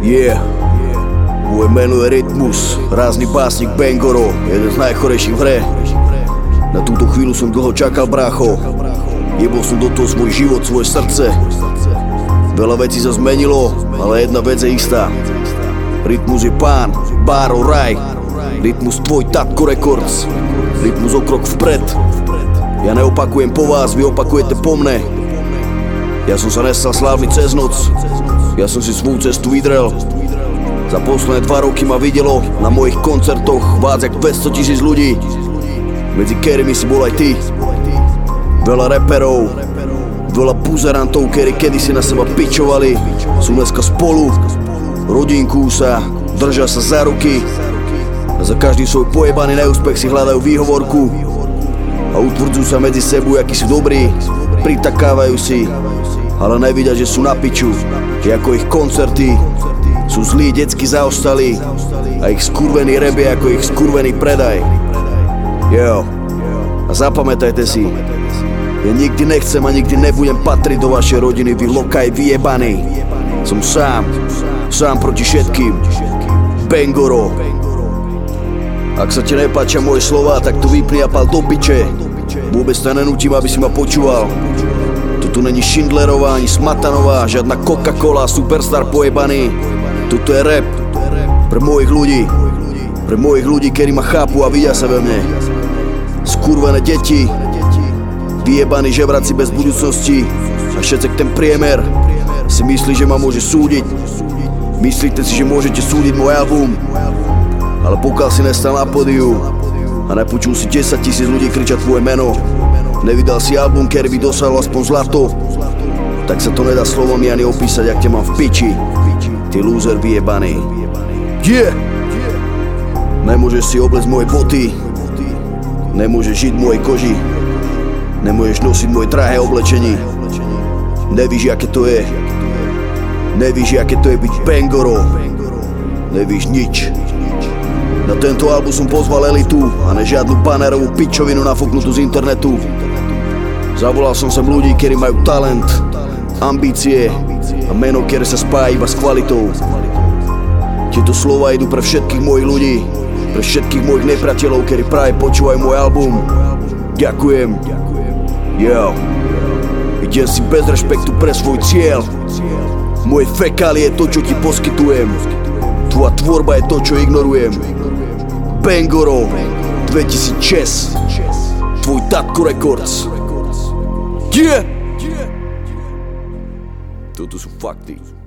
Yeah, moje meno je Rytmus, rázny básnik Bangoro, jeden z najchorejších v hre. Na túto chvíľu som dlho čakal, brácho. Jebol som do toho svoj život, svoje srdce. Veľa vecí sa zmenilo, ale jedna vec je istá. Rytmus je pán, Báro Raj. Rytmus tvoj Tatko Records. Rytmus o krok vpred. Ja neopakujem po vás, vy opakujete po mne. Ja som sa nestal slávny cez noc. Ja som si svoju cestu vydrel. Za posledné 2 roky ma videlo na mojich koncertoch viac jak 200 000 ľudí, medzi ktorými si bol aj ty. Veľa reperov, veľa buzerantov, ktorí kedysi na seba pičovali, sú dneska spolu, rodinku sa, držia sa za ruky a za každý svoj pojebaný neúspech si hľadajú výhovorku a utvrdzujú sa medzi sebou, akí sú dobrí, pritakávajú si, ale nevidia, že sú na piču, že ako ich koncerty sú zlí, detsky zaostali a ich skurvený rap je ako ich skurvený predaj. Jo, a zapamätajte si, ja nikdy nechcem a nikdy nebudem patriť do vašej rodiny, vy lokaj vyjebaní. Som sám proti všetkým. Bangoro. Ak sa ti nepáčia moje slova, tak to vypni a pal do piče. Vôbec sa nenútim, aby si ma počúval. Toto není Schindlerová ani Smatanová, žiadna Coca-Cola, superstar pojebaný. Toto je rap pre mojich ľudí. Pre mojich ľudí, ktorí ma chápu a vidia sa ve mne. Skurvené deti, vyjebaní žebraci bez budúcnosti a všetci ten priemer si myslí, že ma môže súdiť. Myslíte si, že môžete súdiť môj album, ale pokiaľ si nestal na pódiu a nepočul si 10 000 ľudí kričať tvoje meno, nevydal si album, ktorý by dosiahol aspoň zlato, tak sa to nedá slovami ani opísať, jak te mám v piči, ty loser vyjebaný. Yeah! Nemôžeš si obliecť moje boty, nemôžeš žiť v mojej koži, nemôžeš nosiť moje drahé oblečenie. Nevíš, aké to je. Nevíš, aké to je byť Bangoro. Nevíš nič. Na tento album som pozval elitu a ne žiadnu panerovú pičovinu nafúknutú z internetu. Zavolal som sem ľudí, ktorí majú talent, ambície a meno, ktoré sa spája iba s kvalitou. Tieto slova idú pre všetkých mojich ľudí, pre všetkých mojich nepriateľov, ktorí práve počúvajú môj album. Ďakujem. Yo. Idem si bez rešpektu pre svoj cieľ. Moje fekálie je to, čo ti poskytujem. Tvoja tvorba je to, čo ignorujem. Bangoro 2006. Tvoj Tatko Records. Yeah! Toto sú fakty.